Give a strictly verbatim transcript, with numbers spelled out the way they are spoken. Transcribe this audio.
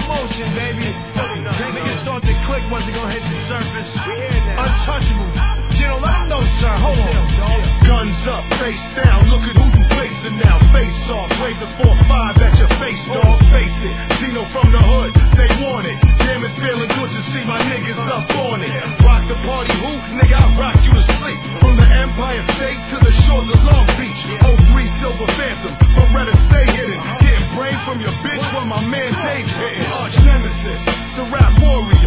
motion, baby. Niggas thought they click wasn't gonna hit the surface. Untouchable. You don't let them know, sir. Hold on. Guns up, face down. Look at who you facing now. Face off. Raise the four five at your face, dog. Face it. Zeno from the hood. They want it. Damn, it's feeling good to see my niggas up on it. Rock the party, who? Nigga, I rock you to sleep. From the Empire State to the shores of Long Beach. oh three Silver Phantom. Beretta stay hidden. Getting brain from your bitch while my man Dave hitting. Arch nemesis. The rap warrior.